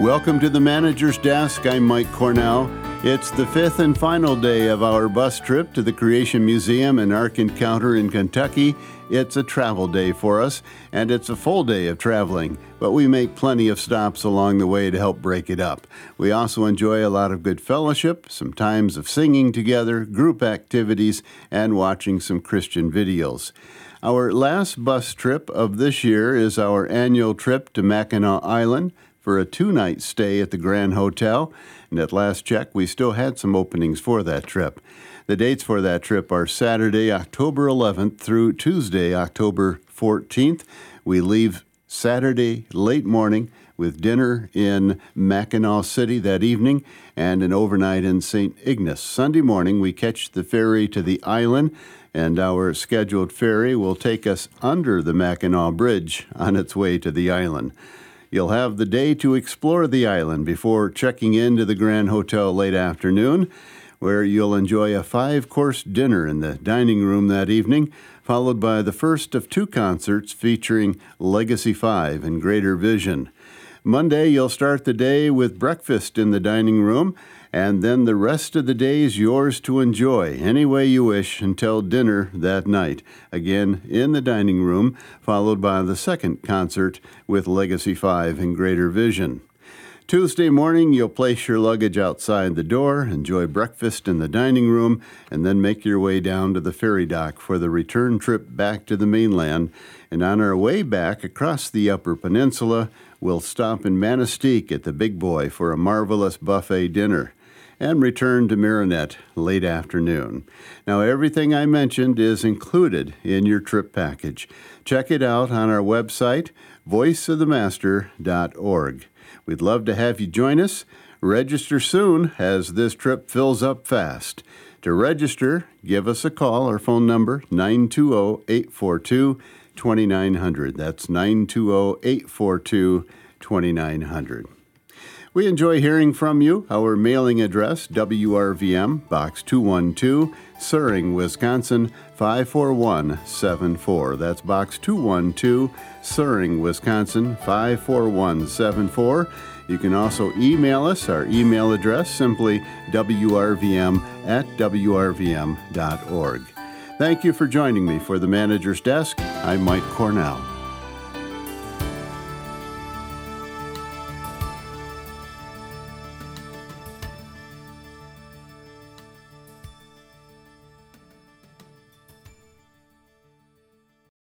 Welcome to the Manager's Desk. I'm Mike Cornell. It's the fifth and final day of our bus trip to the Creation Museum and Ark Encounter in Kentucky. It's a travel day for us, and it's a full day of traveling, but we make plenty of stops along the way to help break it up. We also enjoy a lot of good fellowship, some times of singing together, group activities, and watching some Christian videos. Our last bus trip of this year is our annual trip to Mackinac Island for a 2-night stay at the Grand Hotel, and at last check, we still had some openings for that trip. The dates for that trip are Saturday, October 11th through Tuesday, October 14th. We leave Saturday late morning with dinner in Mackinac City that evening and an overnight in St. Ignace. Sunday morning, we catch the ferry to the island, and our scheduled ferry will take us under the Mackinac Bridge on its way to the island. You'll have the day to explore the island before checking into the Grand Hotel late afternoon, where you'll enjoy a 5-course dinner in the dining room that evening, followed by the first of 2 concerts featuring Legacy 5 and Greater Vision. Monday, you'll start the day with breakfast in the dining room, and then the rest of the day is yours to enjoy any way you wish until dinner that night, again in the dining room, followed by the second concert with Legacy 5 and Greater Vision. Tuesday morning, you'll place your luggage outside the door, enjoy breakfast in the dining room, and then make your way down to the ferry dock for the return trip back to the mainland. And on our way back across the Upper Peninsula, we'll stop in Manistee at the Big Boy for a marvelous buffet dinner and return to Marinette late afternoon. Now, everything I mentioned is included in your trip package. Check it out on our website, voiceofthemaster.org. We'd love to have you join us. Register soon as this trip fills up fast. To register, give us a call. Our phone number, 920-842-2900. That's 920-842-2900. We enjoy hearing from you. Our mailing address, WRVM, Box 212, Suring, Wisconsin, 54174. That's Box 212, Suring, Wisconsin, 54174. You can also email us. Our email address, simply wrvm@wrvm.org. Thank you for joining me for the Manager's Desk. I'm Mike Cornell.